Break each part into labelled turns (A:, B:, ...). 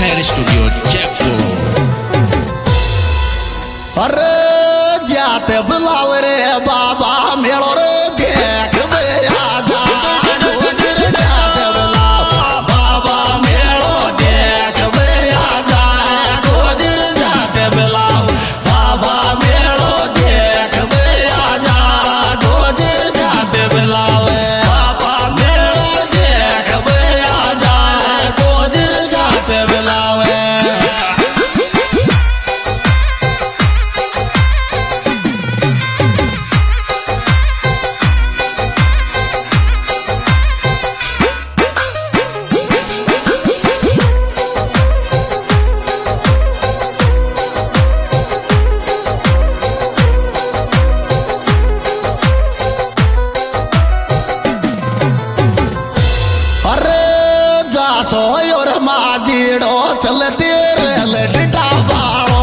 A: खैर स्टूडियो जयपुर।
B: अरे जाते बुलाव रे बाबा मेलो रे देख बया जा गोजर जाते बुलाव बाबा मेलो देख बया जा गोजर जाते बुलाव बाबा मेलो देख बया जा गोजर जाते बुलाव बाबा मेलो देख बया जा गोजर जाते बुलाव। सोयोर माजीड़ो चलते रेल डिटा बाड़ो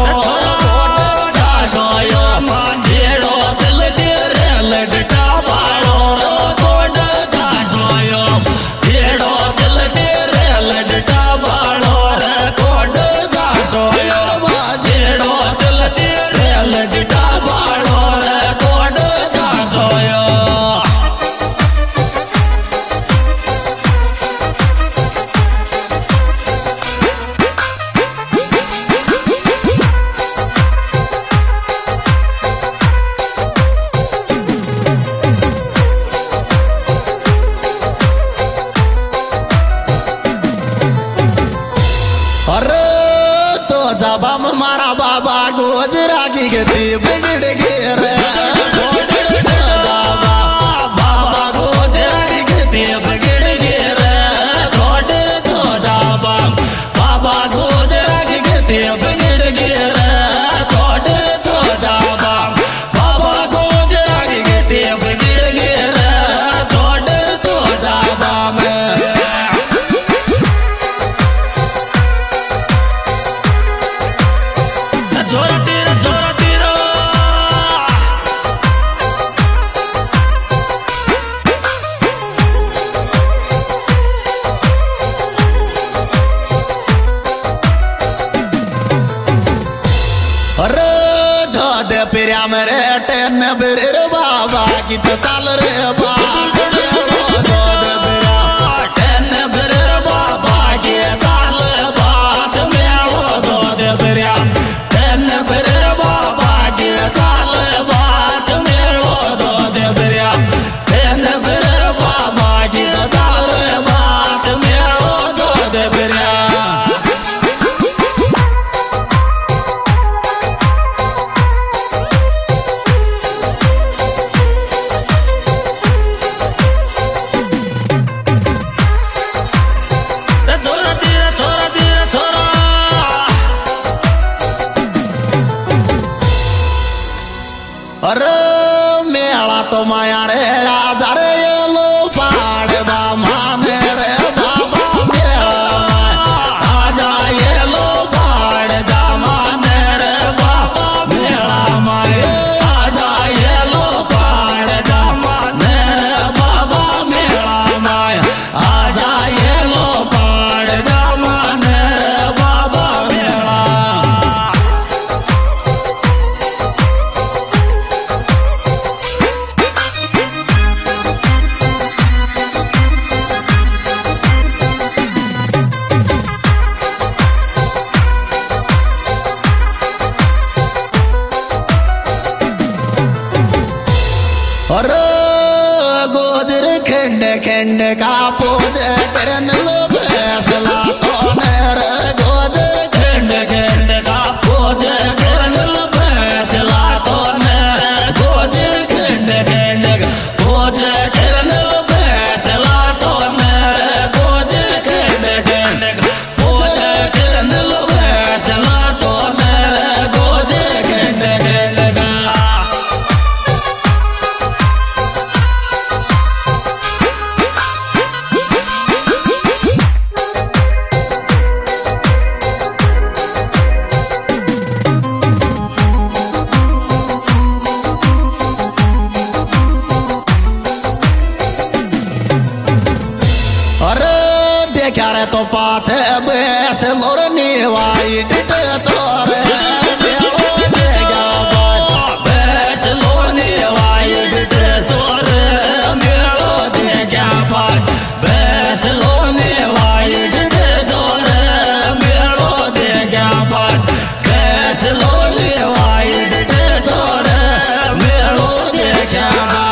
B: सोयो माजीड़ो चलते रेल डिटा बाड़ो कोड सोयो जेड़ो चलते रेल डिटा बाड़ो कोड सोयो माजीड़ो चलते रेल डिटा बाड़ो कोड सोयो। अरे तो जब हम मारा बाबा गोजरा की गति बिगड़ गई रे बाबा गोजरा की गति बिगड़ गई रे छोटे तो जाबा बाबा गोजरा की गति बिगड़ गई रे छोटे तो जाबा बाबा गोजरा की गति बिगड़ गई रे छोटे तो जाबा में। जोरा तीरो जोरा तीरो अरे जो दे पिरिया मेरे टेन बिर बाबा की तो चाल रे बाबा जो दे पिरिया टेन बिर बाबा की चाल बात मेरो जो दे पिरिया टेन बिर बाबा की चाल बात मेरो जो दे पिरिया टेन बिर बाबा की चाल बात मेरो जो दे पिरिया। देखा रे तो पाछे बेस लोरनी वाइट तोरे मेलो देखा बेस लोरनी वाइट तोरे मेलो देखा बेस लोरनी वाइट तोरे मेलो देखा बेस लोरनी वाइट तोरे मेलो देखा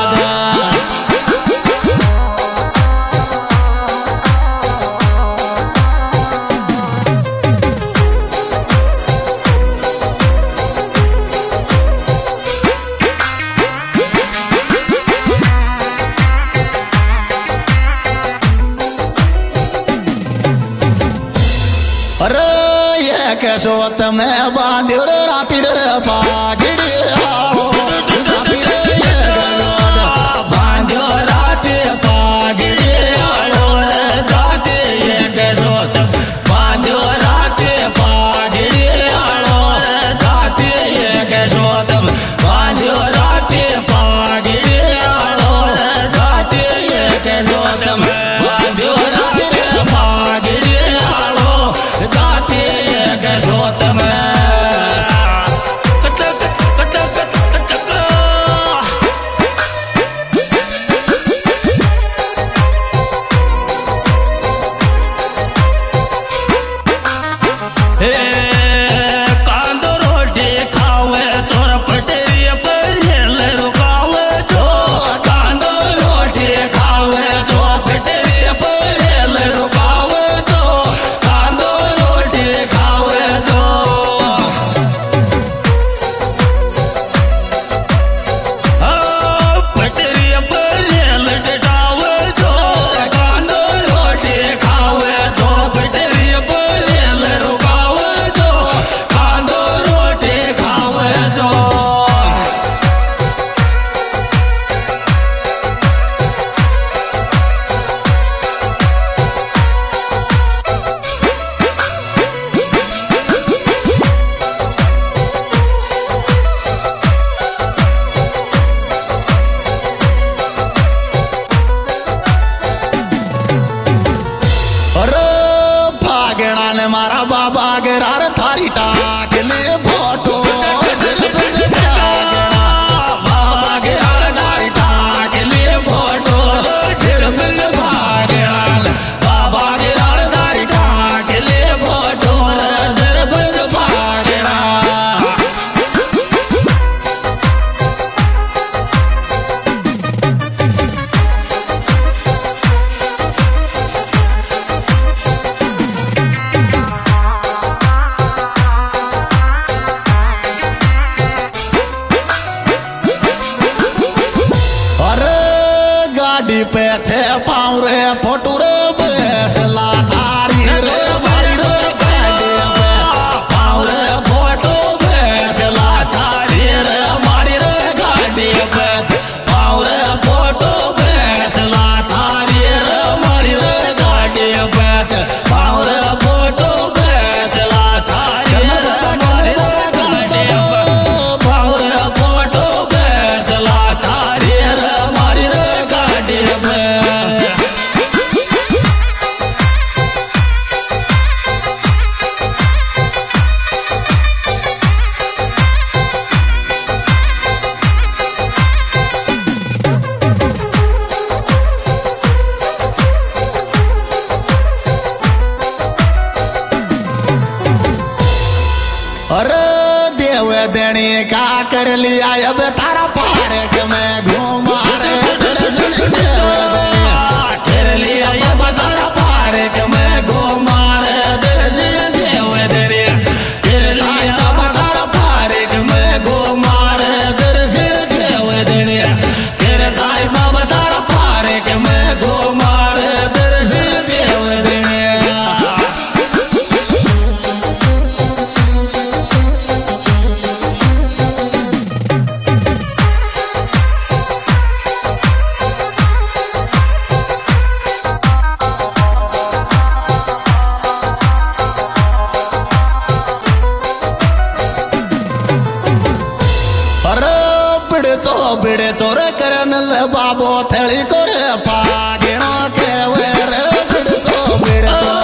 B: अरे ये कैसोत में बांध्यो रे राती रे पागड़ी आओ राती रे ये कैसोत बांध्यो राती पागड़ी आओ राती ये कैसोत बांध्यो राती पागड़ी आओ राती ये कैसोत बांध्यो राती पागड़ी आओ राती ये कैसोत बांध्यो राती पागड़ी आओ जाती है कैसोत में कांदो रोटी खावे चोर पटेरी पर हेल रुकावे जो कांदो रोटी खावे चोर पटेरी पर हेल रुकावे जो कांदो रोटी खावे जो पटेरी पर हेल डटावे जो कांदो रोटी खावे जो पटेरी पर हेल रुकावे जो कांदो रोटी खावे जो अरे भागना ने मारा बाबा गिरार थारी टाक ले फोटो सिर्फ भागना बाबा गिरार थारी टाक ले फोटो सिर्फ भागना बाबा गिरार थारी टाक ले फोटो सिर्फ भागना गाड़ी पे छे पाँव रे फोटू रे बेसला तारी रे मारी रे गाड़ी पे पाँव रे फोटू बेसला तारी रे मारी रे गाड़ी पे पाँव रे फोटू बेसला तारी रे मारी रे गाड़ी पे पाँव रे फोटू बेसला तारी रे मारी रे गाड़ी पे पाँव रे फोटू बेसला तारी रे मारी रे गाड़ी पे अरे देव देनी का कर लिया अब तारा पार्क में घुमा रे दर्शन कर लिया अब तारा पार्क में घुमा रे दर्शन देव देनी कर लिया अब तारा पार्क में घुमा रे दर्शन देव देनी कर दाई बाबा तारा पार्क में घुमा रे दर्शन देव देनी बिड़े तोरे करन ले बाबो थेली करे पागिणो के वे रे बिड़े तो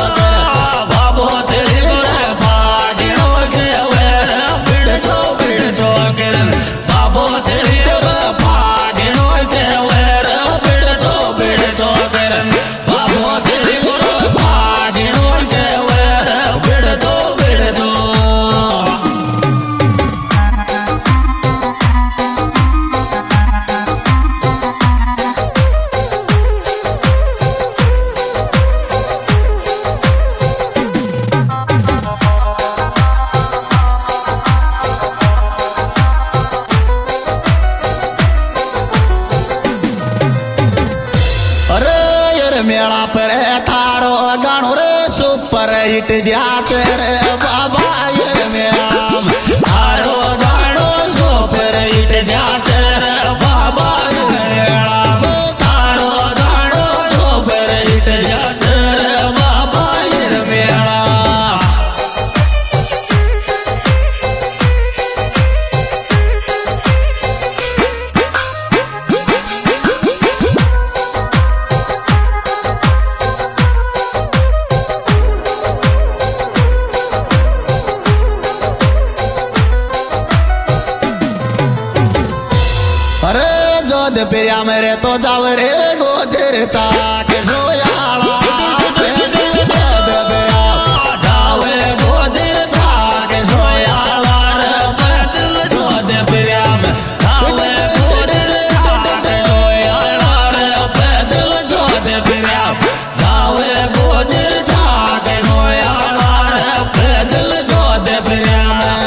B: प्रिया मेरे तो जाव रे गोजरचा के सोयाळा पैदल जोद प्रिया जावे गोजरचा के सोयाळा रे पैदल जोद प्रिया जावे गोजरचा के सोयाळा रे पैदल जोद प्रिया जावे गोजरचा के सोयाळा रे पैदल जोद प्रिया।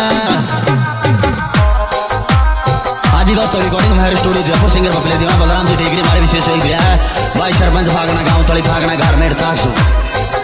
B: दोस्तों रिकॉर्डिंग हमारे स्टूडियो जयपुर सिंगर बबले दीवान बलराम जी डिग्री हमारे विशेष एक है भाई सरपंच भागना गांव तली भागना घर में